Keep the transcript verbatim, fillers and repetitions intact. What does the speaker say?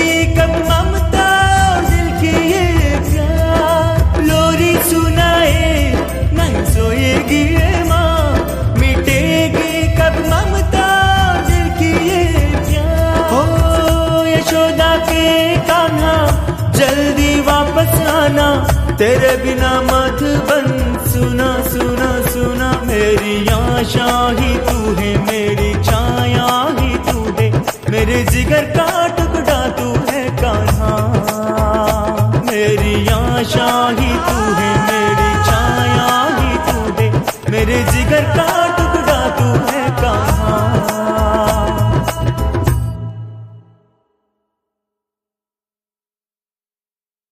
कब ममता और दिल की ये प्यार। लोरी सुनाए नहीं सोएगी ये माँ, मिटेगी कब ममता और दिल की ये प्यार। हो यशोदा के कान्हा जल्दी वापस आना, तेरे बिना मधुबन सुना सुना सुना। मेरी आशा ही तू है